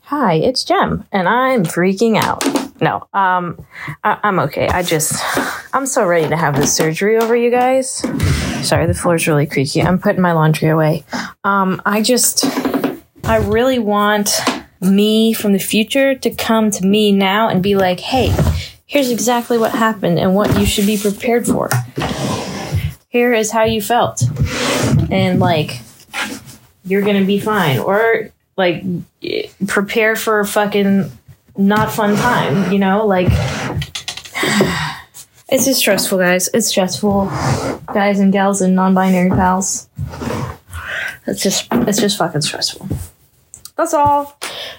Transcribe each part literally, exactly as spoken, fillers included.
Hi, it's Jem, and I'm freaking out. No, um, I- I'm okay. I just, I'm so ready to have this surgery over, you guys. Sorry, the floor's really creaky. I'm putting my laundry away. Um, I just, I really want me from the future to come to me now and be like, hey, here's exactly what happened and what you should be prepared for. Here is how you felt. And, like, you're gonna be fine. Or, like, prepare for a fucking not fun time, you know? Like, it's just stressful, guys. It's stressful, guys and gals and non-binary pals. It's just, it's just fucking stressful. That's all.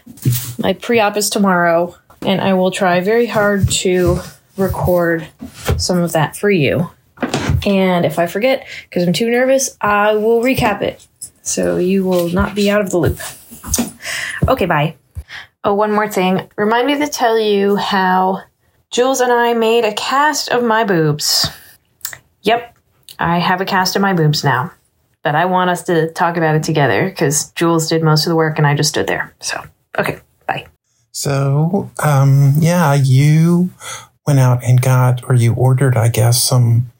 My pre-op is tomorrow, and I will try very hard to record some of that for you. And if I forget, because I'm too nervous, I will recap it. So you will not be out of the loop. Okay, bye. Oh, one more thing. Remind me to tell you how Jules and I made a cast of my boobs. Yep, I have a cast of my boobs now. But I want us to talk about it together because Jules did most of the work and I just stood there. So, okay, bye. So, um, yeah, you went out and got, or you ordered, I guess, some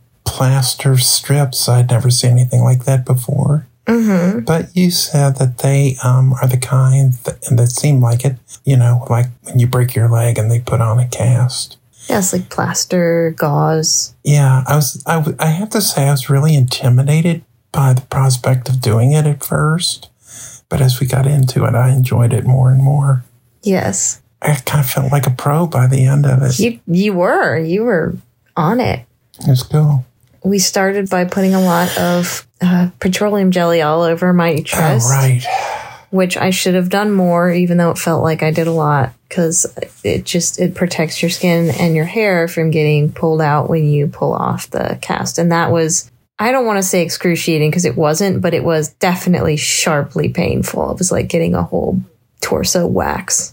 plaster strips. I'd never seen anything like that before. Mm-hmm. But you said that they um, are the kind that, and that seem like it, you know, like when you break your leg and they put on a cast. Yeah, it's like plaster, gauze. Yeah, I was. I, w- I have to say I was really intimidated by the prospect of doing it at first. But as we got into it, I enjoyed it more and more. Yes. I kind of felt like a pro by the end of it. You, you were. You were on it. It was cool. We started by putting a lot of uh, petroleum jelly all over my chest. Oh, right. Which I should have done more, even though it felt like I did a lot, because it just, it protects your skin and your hair from getting pulled out when you pull off the cast. And that was, I don't want to say excruciating because it wasn't, but it was definitely sharply painful. It was like getting a whole torso wax.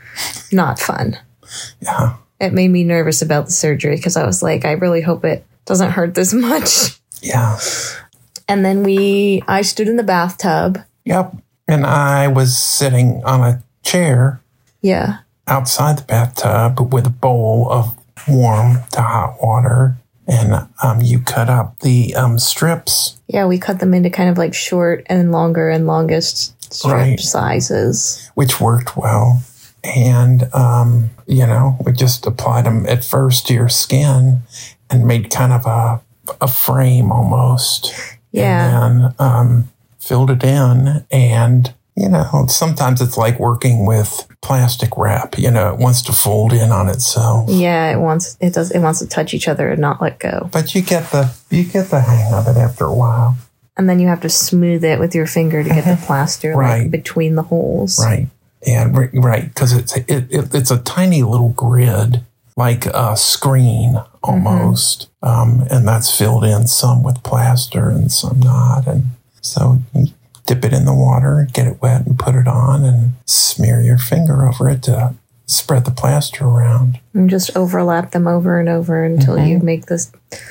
Not fun. Yeah. It made me nervous about the surgery because I was like, I really hope it doesn't hurt this much. Yeah. And then we, I stood in the bathtub. Yep. And I was sitting on a chair. Yeah. Outside the bathtub with a bowl of warm to hot water. And um, you cut up the um, strips. Yeah, we cut them into kind of like short and longer and longest strip right. sizes. Which worked well. And, um, you know, we just applied them at first to your skin and made kind of a, a frame almost. Yeah. And then um, filled it in. And, you know, sometimes it's like working with plastic wrap. You know, it wants to fold in on itself. Yeah, it wants it does it wants to touch each other and not let go. But you get the you get the hang of it after a while. And then you have to smooth it with your finger to get the plaster right. like between the holes. Right. And right, because it's it, it, it's a tiny little grid, like a screen almost, mm-hmm. um, and that's filled in some with plaster and some not. And so you dip it in the water, get it wet, and put it on, and smear your finger over it to spread the plaster around. And just overlap them over and over until mm-hmm. you make this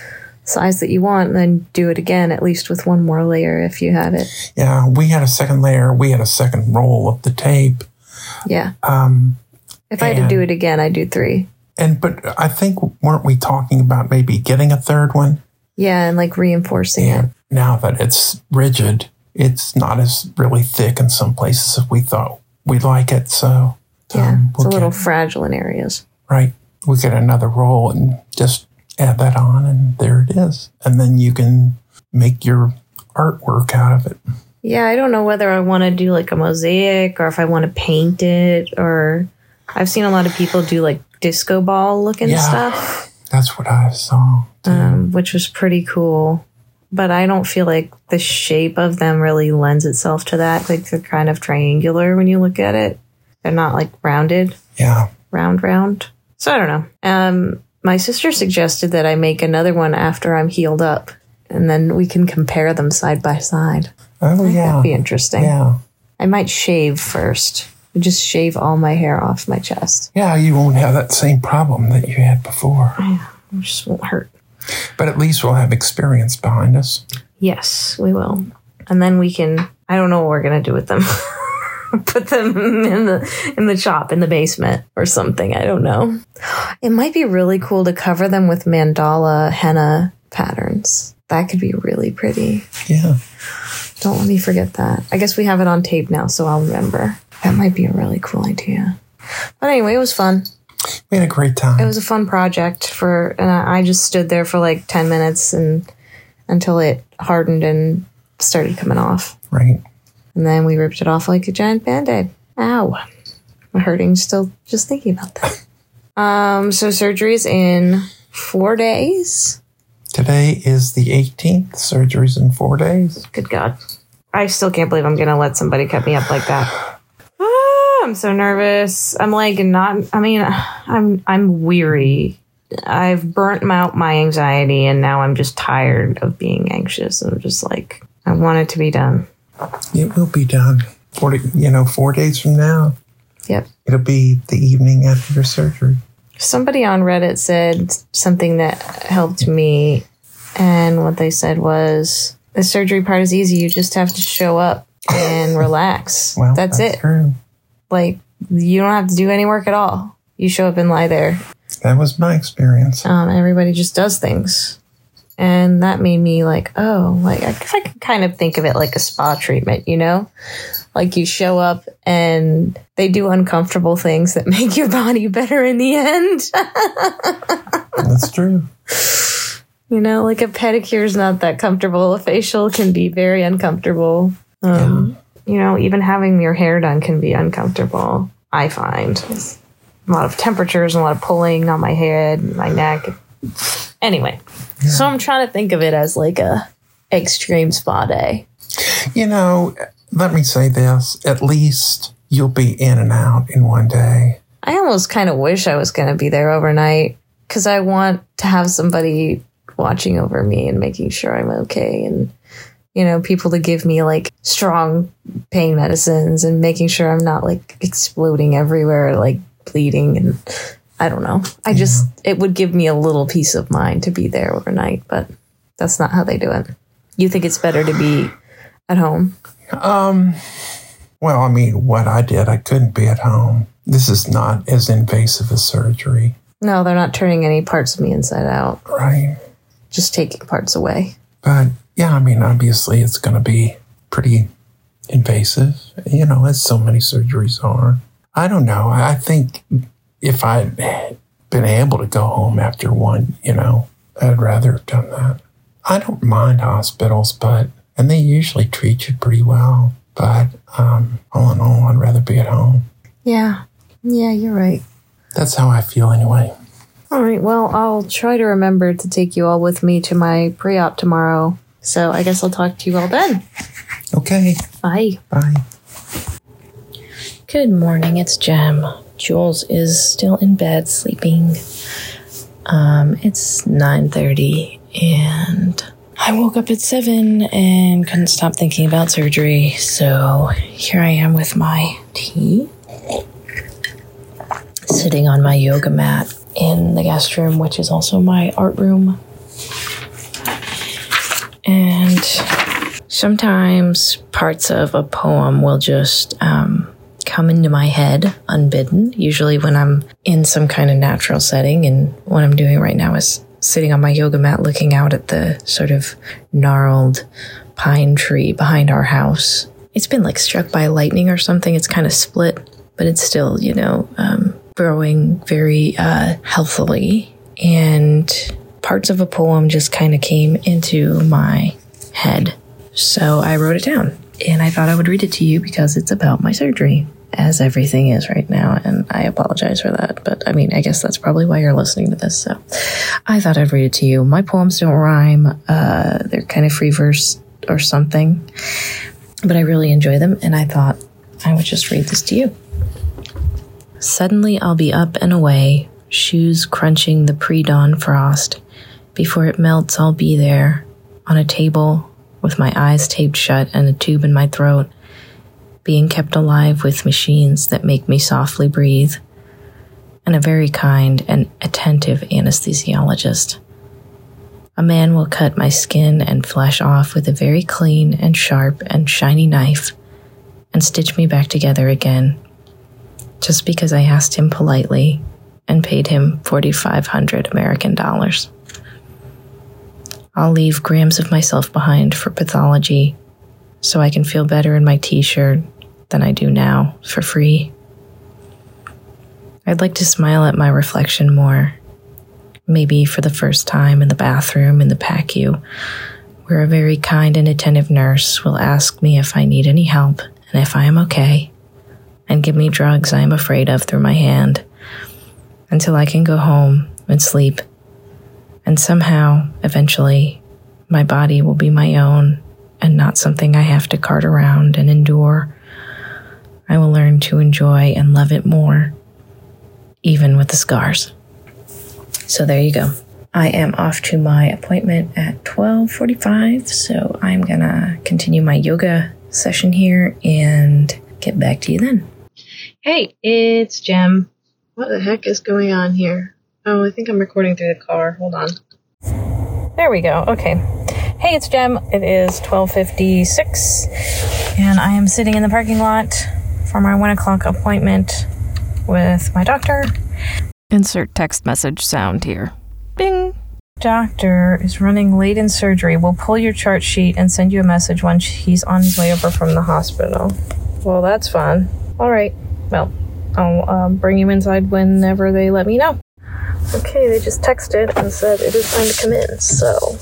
size that you want, and then do it again, at least with one more layer if you have it. Yeah, we had a second layer. We had a second roll of the tape. Yeah. Um, if I had to do it again, I'd do three. And but I think, weren't we talking about maybe getting a third one? Yeah, and like reinforcing and it. Now that it's rigid, it's not as really thick in some places as we thought we'd like it. So yeah, um, we'll it's a little get, fragile in areas. Right. We get another roll and just add that on, and there it is. And then you can make your artwork out of it. Yeah, I don't know whether I want to do like a mosaic or if I want to paint it, or I've seen a lot of people do like disco ball looking yeah, stuff. That's what I saw, too. Um, which was pretty cool. But I don't feel like the shape of them really lends itself to that. Like they're kind of triangular when you look at it. They're not like rounded. Yeah. Round, round. So I don't know. Um, my sister suggested that I make another one after I'm healed up. And then we can compare them side by side. Oh, yeah. That'd be interesting. Yeah. I might shave first. Just shave all my hair off my chest. Yeah, you won't have that same problem that you had before. Yeah, it just won't hurt. But at least we'll have experience behind us. Yes, we will. And then we can, I don't know what we're going to do with them. Put them in the in the shop in the basement or something. I don't know. It might be really cool to cover them with mandala henna patterns. That could be really pretty. Yeah. Don't let me forget that. I guess we have it on tape now, so I'll remember. That might be a really cool idea. But anyway, it was fun. We had a great time. It was a fun project for, and I just stood there for like ten minutes and until it hardened and started coming off. Right. And then we ripped it off like a giant Band-Aid. Ow. I'm hurting still just thinking about that. Um, so surgery's in four days. Today is the eighteenth. Surgery's in four days. Good God. I still can't believe I'm going to let somebody cut me up like that. Ah, I'm so nervous. I'm like not, I mean, I'm, I'm weary. I've burnt out my anxiety and now I'm just tired of being anxious. I'm just like, I want it to be done. It will be done. Forty, you know, four days from now. Yep. It'll be the evening after your surgery. Somebody on Reddit said something that helped me, and what they said was, the surgery part is easy. You just have to show up and relax. Well, that's, that's it. True. Like, you don't have to do any work at all. You show up and lie there. That was my experience. Um, everybody just does things. And that made me like, oh, like I guess I can kind of think of it like a spa treatment, you know? Like you show up and they do uncomfortable things that make your body better in the end. That's true. You know, like a pedicure is not that comfortable. A facial can be very uncomfortable. Um, yeah. You know, even having your hair done can be uncomfortable, I find. A lot of temperatures and a lot of pulling on my head and my neck. Anyway, yeah. So I'm trying to think of it as like a extreme spa day. You know, let me say this. At least you'll be in and out in one day. I almost kind of wish I was going to be there overnight because I want to have somebody watching over me and making sure I'm okay. And, you know, people to give me like strong pain medicines and making sure I'm not like exploding everywhere, like bleeding and I don't know. I just, yeah. It would give me a little peace of mind to be there overnight, but that's not how they do it. You think it's better to be at home? Um, well, I mean, what I did, I couldn't be at home. This is not as invasive as surgery. No, they're not turning any parts of me inside out. Right. Just taking parts away. But yeah, I mean, obviously it's going to be pretty invasive, you know, as so many surgeries are. I don't know. I think if I'd been able to go home after one, you know, I'd rather have done that. I don't mind hospitals, but, and they usually treat you pretty well. But um, all in all, I'd rather be at home. Yeah. Yeah, you're right. That's how I feel anyway. All right. Well, I'll try to remember to take you all with me to my pre-op tomorrow. So I guess I'll talk to you all then. Okay. Bye. Bye. Good morning. It's Jem. Jules is still in bed sleeping. Um, it's nine thirty and I woke up at seven and couldn't stop thinking about surgery. So here I am with my tea, sitting on my yoga mat in the guest room, which is also my art room. And sometimes parts of a poem will just um, come into my head unbidden, usually when I'm in some kind of natural setting. And what I'm doing right now is sitting on my yoga mat looking out at the sort of gnarled pine tree behind our house. It's been like struck by lightning or something. It's kind of split, but it's still, you know, um, growing very uh, healthily. And parts of a poem just kind of came into my head. So I wrote it down and I thought I would read it to you because it's about my surgery, as everything is right now. And I apologize for that. But I mean, I guess that's probably why you're listening to this. So I thought I'd read it to you. My poems don't rhyme. Uh, they're kind of free verse or something, but I really enjoy them. And I thought I would just read this to you. Suddenly I'll be up and away, shoes crunching the pre-dawn frost. Before it melts, I'll be there on a table with my eyes taped shut and a tube in my throat, being kept alive with machines that make me softly breathe, and a very kind and attentive anesthesiologist. A man will cut my skin and flesh off with a very clean and sharp and shiny knife, and stitch me back together again, just because I asked him politely and paid him forty-five hundred American dollars. I'll leave grams of myself behind for pathology so I can feel better in my t-shirt than I do now for free. I'd like to smile at my reflection more, maybe for the first time in the bathroom in the P A C U, where a very kind and attentive nurse will ask me if I need any help and if I am okay, and give me drugs I am afraid of through my hand, until I can go home and sleep. And somehow, eventually, my body will be my own and not something I have to cart around and endure. I will learn to enjoy and love it more, even with the scars. So there you go. I am off to my appointment at twelve forty-five, so I'm gonna continue my yoga session here and get back to you then. Hey, it's Jem. What the heck is going on here? Oh, I think I'm recording through the car. Hold on. There we go. Okay. Hey, it's Jem. It is twelve fifty-six, and I am sitting in the parking lot for my one o'clock appointment with my doctor. Insert text message sound here. Bing. Doctor is running late in surgery. We'll pull your chart sheet and send you a message once he's on his way over from the hospital. Well, that's fun. All right. Well, I'll um, bring you inside whenever they let me know. Okay, they just texted and said it is time to come in, so...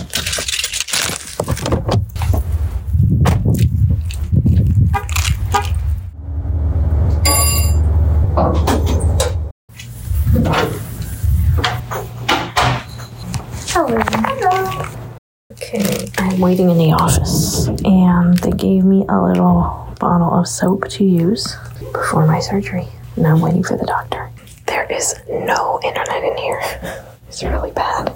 Hello. Hello. Okay, I'm waiting in the office, and they gave me a little bottle of soap to use before my surgery. And I'm waiting for the doctor. There is no internet in here. It's really bad.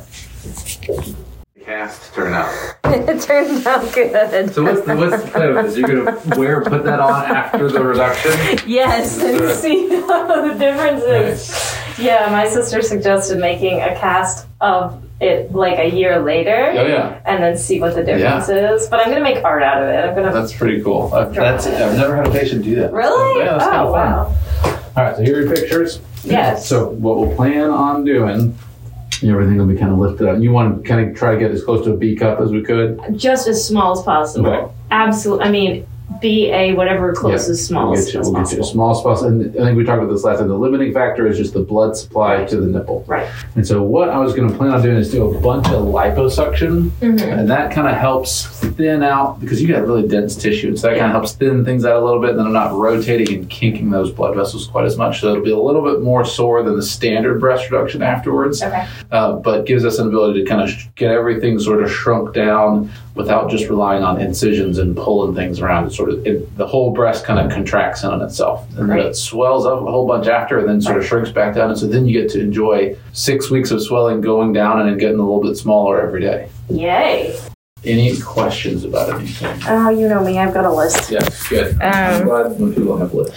Cast turn out. It turned out good. So what's the, what's the plan of this? You're gonna wear put that on after the reduction? Yes, and Sure. see the difference is. Nice. Yeah, my sister suggested making a cast of it like a year later. Oh yeah. And then see what the difference is. But I'm gonna make art out of it. I'm gonna. That's pretty cool. I've, that's I've never had a patient do that. Really? Yeah, that's kind Oh of fun. wow. All right, so here are your pictures. Yes. So what we'll plan on doing, everything will be kind of lifted up. You want to kind of try to get as close to a B cup as we could. Just as small as possible. Okay. Absolutely. I mean, B A, whatever close Yeah, as small we'll as, get you, as we'll get possible. you as small as possible. And I think we talked about this last time. The limiting factor is just the blood supply Right. to the nipple. Right. And so what I was going to plan on doing is do a bunch of liposuction, Mm-hmm. and that kind of helps thin out, because you got really dense tissue, and so that Yeah. kind of helps thin things out a little bit, and then I'm not rotating and kinking those blood vessels quite as much, so it'll be a little bit more sore than the standard breast reduction afterwards, Okay. uh, but gives us an ability to kind of sh- get everything sort of shrunk down without just relying on incisions and pulling things around. It sort of it, the whole breast kind of contracts in on itself, and then Right. it swells up a whole bunch after, and then sort of Right. shrinks back down, and so then you get to enjoy six weeks of swelling going down and then getting a little bit smaller every day. Yay. Any questions about anything? Oh, you know me. I've got a list. Yes, good. I'm Um, glad when people have lists.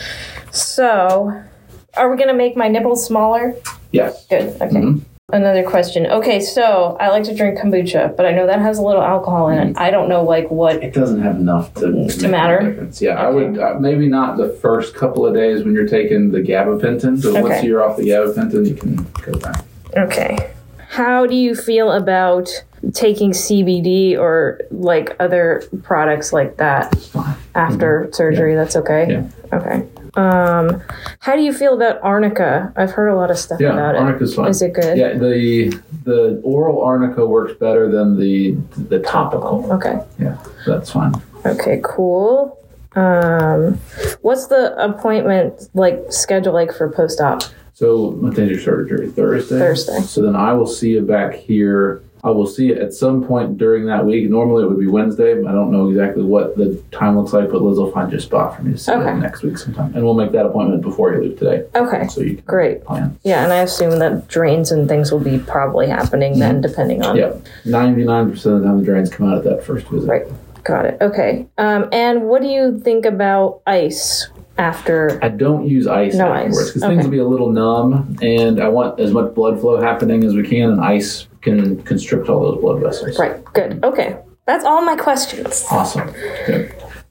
So, are we going to make my nipples smaller? Yes. Good. Okay. Mhm. Another question. Okay, so I like to drink kombucha, but I know that has a little alcohol in it. I don't know, like, what. It doesn't have enough to, make a matter? difference. Yeah, I Okay. would uh, maybe not the first couple of days when you're taking the gabapentin. So once Okay. you're off the gabapentin, you can go back. Okay. How do you feel about taking C B D or, like, other products like that It's fine. after surgery? That's okay? Yeah. Okay. Um, how do you feel about arnica? I've heard a lot of stuff Yeah, about it. arnica's fine. Is it good? Yeah, the the oral arnica works better than the the topical. Okay. Yeah, that's fine. Okay, cool. Um, what's the appointment like schedule like for post-op? So what day's your surgery? Thursday? Thursday. So then I will see you back here. I will see you at some point during that week. Normally it would be Wednesday. I don't know exactly what the time looks like, but Liz will find you a spot for me to see Okay. you next week sometime. And we'll make that appointment before you leave today. Okay, So you can great. plan. Yeah, and I assume that drains and things will be probably happening then, depending on. Yeah. ninety-nine percent of the time the drains come out at that first visit. Right. Got it. Okay. Um, and what do you think about ice after? I don't use ice No afterwards ice. because Okay. things will be a little numb, and I want as much blood flow happening as we can, and ice can constrict all those blood vessels. Right. Good. Okay. That's all my questions. Awesome. Good.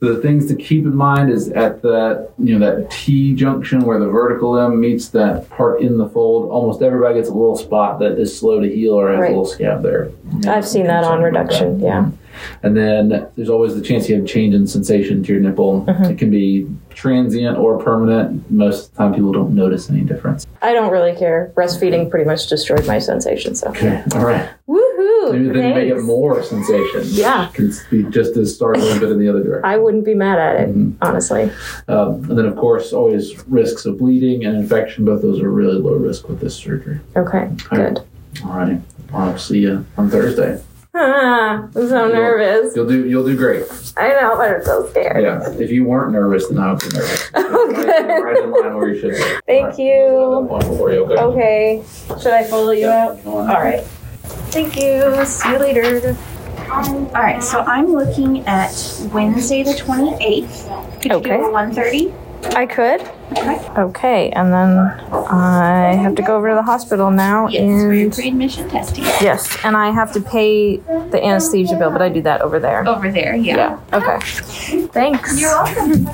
The things to keep in mind is at that, you know, that T junction where the vertical limb meets that part in the fold, almost everybody gets a little spot that is slow to heal or has Right. a little scab there. You know, I've seen that on reduction, that. yeah. And then there's always the chance you have change in sensation to your nipple. Mhm. It can be transient or permanent. Most of the time people don't notice any difference. I don't really care. Breastfeeding pretty much destroyed my sensation, so. Okay, all right. Woohoo! Maybe then you may get Thanks. more sensation. Yeah. It can be just as startling, but in the other direction. I wouldn't be mad at it, Mhm. honestly. Um, and then, of course, always risks of bleeding and infection. Both those are really low risk with this surgery. Okay, good. All righty. I'll see you on Thursday. Ah, I'm so nervous. You'll do. You'll do great. I know, but I'm so scared. Yeah. If you weren't nervous, then I would be nervous. Okay. Right, right in line where you should be. Thank All right. you. I'll let that point before you, okay? Okay. Should I follow you out? Go on. All right. Thank you. See you later. All right, so I'm looking at Wednesday the twenty-eighth. Could you Okay. do a one thirty? I could. Okay. Okay, and then I have to go over to the hospital now. Yes, for your and pre-admission testing. yes, and I have to pay the anesthesia bill, but I do that over there. Over there, yeah. Yeah. Okay. Thanks. You're welcome.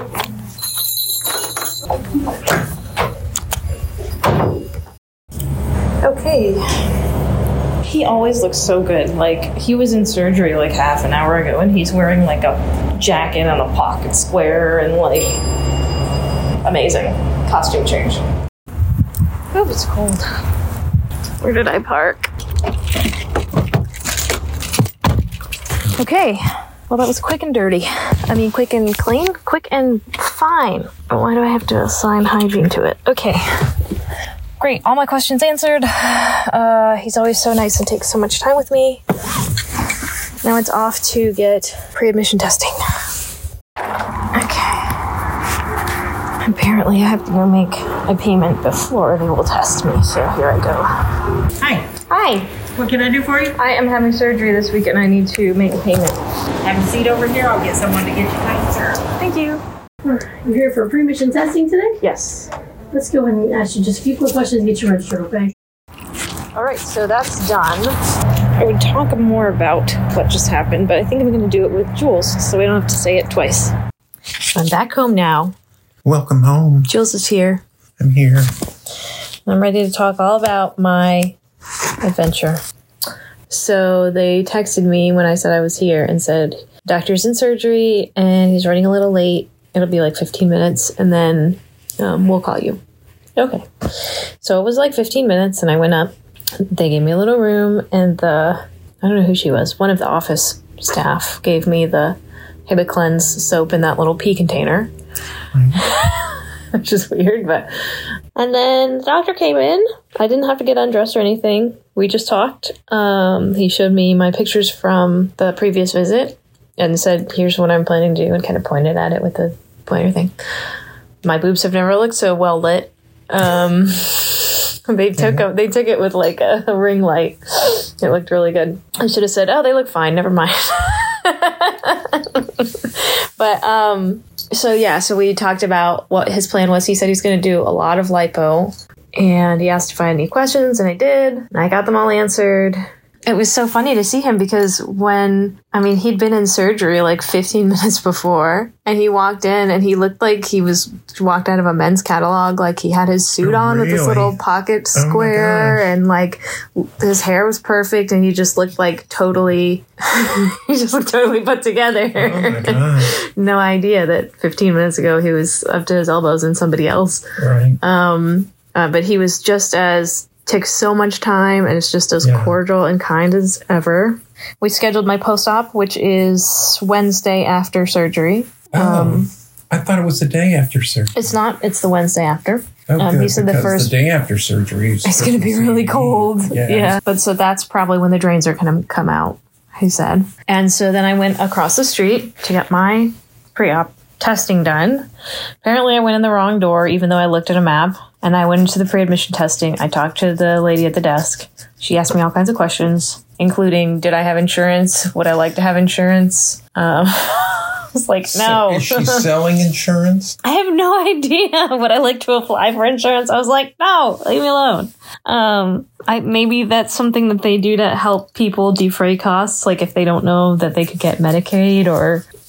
Okay. He always looks so good. Like, he was in surgery like half an hour ago, and he's wearing like a jacket and a pocket square and like amazing costume change. Oh, it's cold. Where did I park? Okay. Well, that was quick and dirty. I mean, quick and clean? Quick and fine. But why do I have to assign hygiene to it? Okay. Great, all my questions answered. Uh, he's always so nice and takes so much time with me. Now it's off to get pre-admission testing. Okay. Apparently I have to go make a payment before they will test me, so here I go. Hi, Hi, what can I do for you? I am having surgery this week and I need to make a payment. Have a seat over here. I'll get someone to get you taken care of. Thank you. You're here for pre-admission testing today? Yes. Let's go ahead and ask you just a few quick questions and get you registered, okay? All right, so that's done. I would talk more about what just happened, but I think I'm going to do it with Jules, so we don't have to say it twice. I'm back home now. Welcome home. Jules is here. I'm here. I'm ready to talk all about my adventure. So they texted me when I said I was here and said, doctor's in surgery and he's running a little late. It'll be like fifteen minutes and then um, we'll call you. Okay. So it was like fifteen minutes and I went up. They gave me a little room and the, I don't know who she was, one of the office staff gave me the Hibiclens soap in that little pea container. Which is weird, but... And then the doctor came in. I didn't have to get undressed or anything. We just talked. Um, he showed me my pictures from the previous visit and said, here's what I'm planning to do, and kind of pointed at it with the pointer thing. My boobs have never looked so well lit. Um, they took a, they took it with like a, a ring light. It looked really good. I should have said, oh, they look fine. Never mind. But, um... So yeah, so we talked about what his plan was. He said he's going to do a lot of lipo, and he asked if I had any questions, and I did. And I got them all answered. It was so funny to see him because when, I mean, he'd been in surgery like fifteen minutes before, and he walked in and he looked like he was walked out of a men's catalog. Like he had his suit Oh, on with this really? little pocket Oh, my square, gosh. and like his hair was perfect, and he just looked like totally, he just looked totally put together. Oh my gosh. No idea that fifteen minutes ago he was up to his elbows in somebody else. Right. Um, uh, but he was just as, takes so much time and it's just as Yeah. cordial and kind as ever. We scheduled my post-op, which is Wednesday after surgery. Oh, Um, I thought it was the day after surgery. It's not, it's the Wednesday after. Oh, um, he good, said the because first- the day after surgery is It's going to be really cold. Yeah. Yeah. But so that's probably when the drains are going to come out, he said. And so then I went across the street to get my pre-op testing done. Apparently I went in the wrong door, even though I looked at a map. And I went into the pre-admission testing. I talked to the lady at the desk. She asked me all kinds of questions, including, did I have insurance? Would I like to have insurance? Um, I was like, no. So is she selling insurance? I have no idea. Would I like to apply for insurance? I was like, no, leave me alone. Um, I maybe that's something that they do to help people defray costs, like if they don't know that they could get Medicaid or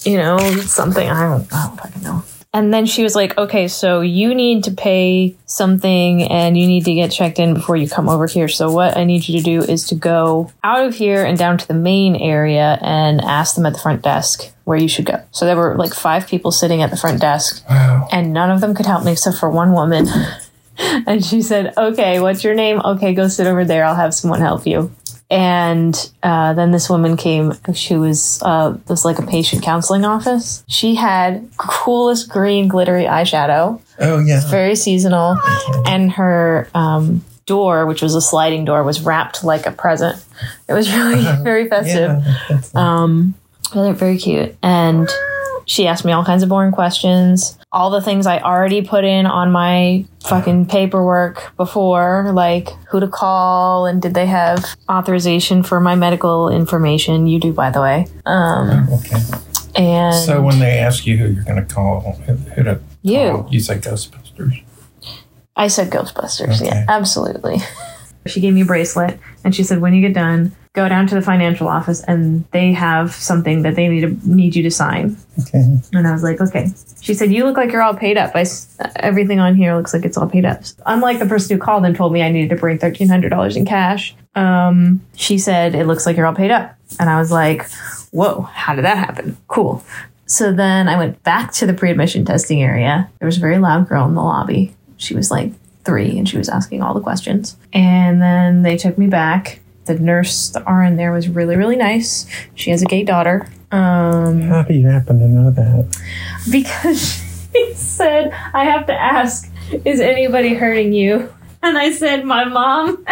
you know, something. I don't, I don't fucking know. And then she was like, okay, so you need to pay something and you need to get checked in before you come over here. So what I need you to do is to go out of here and down to the main area and ask them at the front desk where you should go. So there were like five people sitting at the front desk. Wow. And none of them could help me except for one woman. And she said, okay, what's your name? Okay, go sit over there. I'll have someone help you. And uh, then this woman came. She was uh, was like a patient counseling office. She had coolest green glittery eyeshadow. Oh, yeah. Very seasonal. And her um, door, which was a sliding door, was wrapped like a present. It was really very festive. Yeah, um, very, very cute. And she asked me all kinds of boring questions. All the things I already put in on my fucking paperwork before, like who to call and did they have authorization for my medical information. You do, by the way. Um, okay. And so when they ask you who you're going to call, who who to You. call, you say Ghostbusters. I said Ghostbusters. Okay. Yeah, absolutely. She gave me a bracelet and she said, when you get done, go down to the financial office and they have something that they need to need you to sign. Okay. And I was like, okay. She said, you look like you're all paid up. I, s- everything on here looks like it's all paid up. Unlike the person who called and told me I needed to bring thirteen hundred dollars in cash, um, she said, it looks like you're all paid up. And I was like, whoa, how did that happen? Cool. So then I went back to the pre-admission testing area. There was a very loud girl in the lobby. She was like three and she was asking all the questions. And then they took me back. The nurse, the R N there was really, really nice. She has a gay daughter. Um, How do you happen to know that? because she said, I have to ask, is anybody hurting you? And I said, my mom.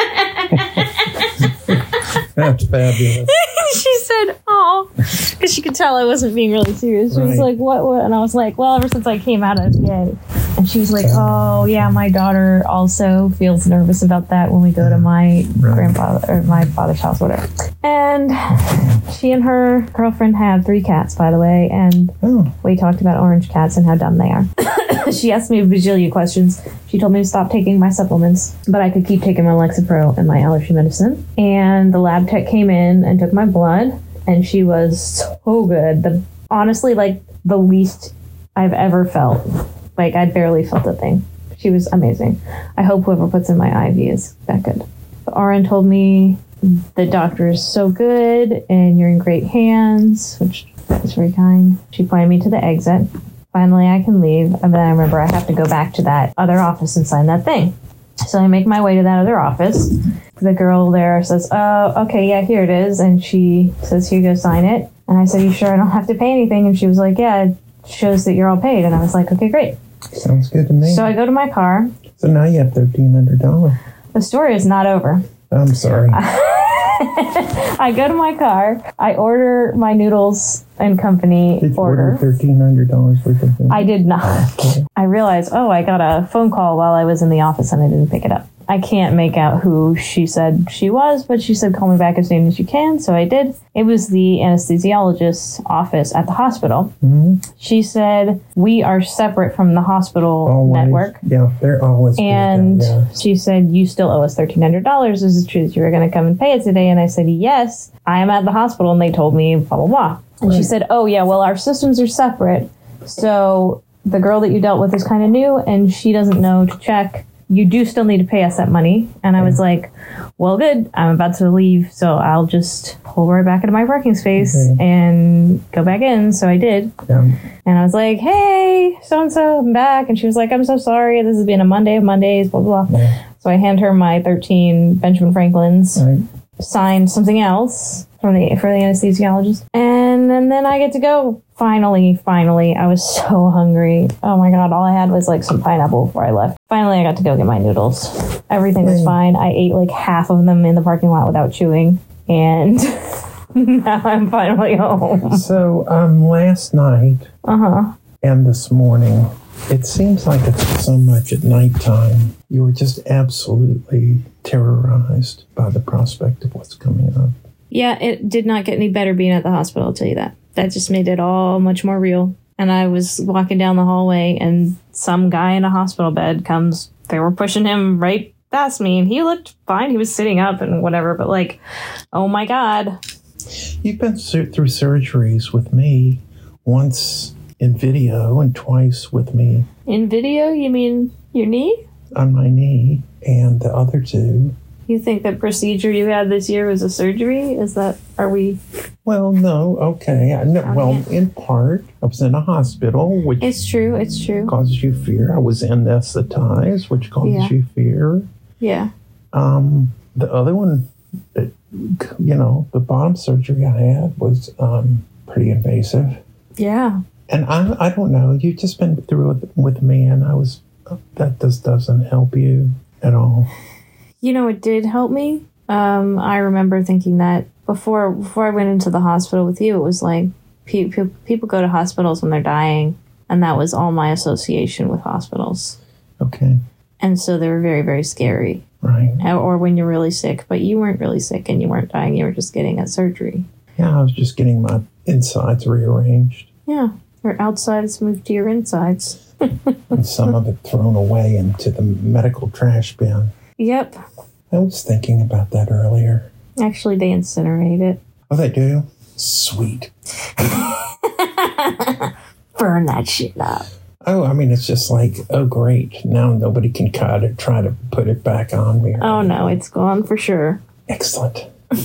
That's fabulous. She said, oh, because she could tell I wasn't being really serious. She was Right. like, what, what? And I was like, well, ever since I came out as gay. And she was like, oh, yeah, my daughter also feels nervous about that when we go to my Right. grandfather or my father's house, whatever. And she and her girlfriend had three cats, by the way. And Oh, we talked about orange cats and how dumb they are. She asked me a bajillion questions. She told me to stop taking my supplements, but I could keep taking my Lexapro and my allergy medicine. And the lab tech came in and took my blood, and she was so good. The honestly, like the least I've ever felt. Like I barely felt a thing. She was amazing. I hope whoever puts in my I V is that good. The R N told me the doctor is so good and you're in great hands, which is very kind. She pointed me to the exit. Finally, I can leave. And then I remember I have to go back to that other office and sign that thing. So I make my way to that other office. The girl there says, oh, okay, yeah, here it is. And she says, here, go sign it. And I said, you sure I don't have to pay anything? And she was like, yeah, it shows that you're all paid. And I was like, okay, great. sounds good to me. So I go to my car. So now you have thirteen hundred dollars. The story is not over. I'm sorry. I go to my car. I order my noodles and company Did you order. order thirteen hundred dollars worth of food? I did not. Okay. I realized, oh, I got a phone call while I was in the office and I didn't pick it up. I can't make out who she said she was, but she said, call me back as soon as you can. So I did. It was the anesthesiologist's office at the hospital. Mhm. She said, we are separate from the hospital Always. network. Yeah, they're always good at And that, yeah. she said, you still owe us thirteen hundred dollars. Is it true that you were going to come and pay it today? And I said, yes, I am at the hospital. And they told me, blah, blah, blah. And she Right. said, oh, yeah, well, our systems are separate. So the girl that you dealt with is kind of new and she doesn't know to check. You do still need to pay us that money. And I was like, well, good. I'm about to leave. So I'll just pull right back into my parking space Okay. and go back in. So I did. Yeah. And I was like, hey, so-and-so, I'm back. And she was like, I'm so sorry. This has been a Monday of Mondays, blah, blah, blah. Yeah. So I hand her my thirteen Benjamin Franklin's, Right. signed something else from the for the anesthesiologist. And, and then I get to go. Finally, finally. I was so hungry. Oh my God. All I had was like some pineapple before I left. Finally, I got to go get my noodles. Everything was Yay. fine. I ate like half of them in the parking lot without chewing. And now I'm finally home. So, um, last night Uh-huh. and this morning, it seems like it's so much at nighttime. You were just absolutely terrorized by the prospect of what's coming up. Yeah, it did not get any better being at the hospital, I'll tell you that. That just made it all much more real. And I was walking down the hallway and some guy in a hospital bed comes, they were pushing him right past me and he looked fine. He was sitting up and whatever, but like, oh my God. You've been sur- through surgeries with me once in video and twice with me In video, you mean your knee? on my knee, and the other two. You think the procedure you had this year was a surgery? Is that, are we? Well, no, okay. I know, Oh, well, yeah. in part, I was in a hospital, which It's true, it's true. causes you fear. I was anesthetized, which causes Yeah. you fear. Yeah. Um, the other one, it, you know, the bottom surgery I had was um, pretty invasive. Yeah. And I, I don't know. You've just been through it with me, and I was. That just doesn't help you at all. You know, it did help me. Um, I remember thinking that before before I went into the hospital with you, it was like pe- pe- people go to hospitals when they're dying, and that was all my association with hospitals. Okay, And so they were very, very scary. right. Or when you're really sick, but you weren't really sick and you weren't dying. You were just getting a surgery. Yeah, I was just getting my insides rearranged, Yeah. Your outsides moved to your insides. and some of it thrown away into the medical trash bin. Yep. I was thinking about that earlier. Actually, they incinerate it. Oh, they do? Sweet. Burn that shit up. Oh, I mean, it's just like, oh, great. Now nobody can cut it, try to put it back on me. or Oh, no, anything. it's gone for sure. Excellent.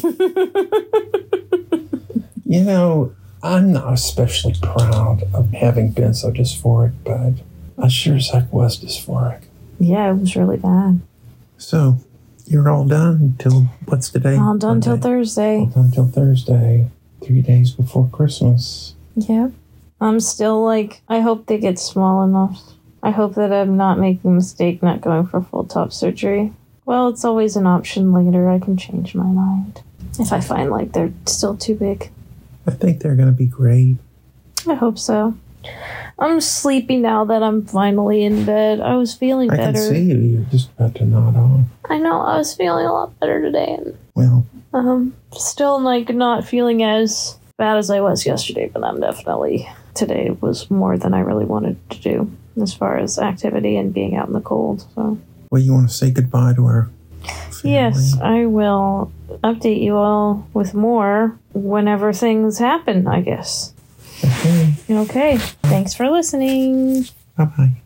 You know, I'm not especially proud of having been so dysphoric, but I sure as heck was dysphoric. Yeah, it was really bad. So, you're all done until, what's today? All done till Monday? Thursday. All done till Thursday, three days before Christmas. Yep. I'm still like, I hope they get small enough. I hope that I'm not making a mistake not going for full top surgery. Well, it's always an option later. I can change my mind if I find like they're still too big. I think they're going to be great. I hope so. I'm sleepy now that I'm finally in bed. I was feeling I better. can see you. You're just about to nod off. I know, I was feeling a lot better today. And Well, um, still like not feeling as bad as I was yesterday, but I'm definitely, today was more than I really wanted to do as far as activity and being out in the cold. So well, you want to say goodbye to our family? yes, I will update you all with more whenever things happen, I guess. Okay. Okay, thanks for listening. Bye-bye.